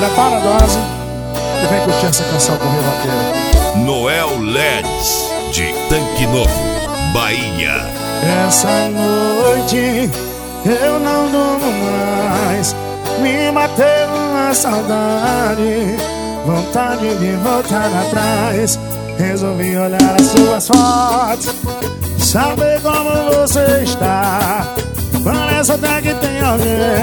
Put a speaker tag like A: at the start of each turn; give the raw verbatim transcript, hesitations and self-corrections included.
A: Prepara a dose e vem curtir essa canção com o Rio Vaqueiro.
B: Noel L E Ds, de Tanque Novo, Bahia.
A: Essa noite eu não durmo mais, me bateu uma saudade, vontade de voltar atrás. Resolvi olhar as suas fotos, saber como você está. Parece até que tem alguém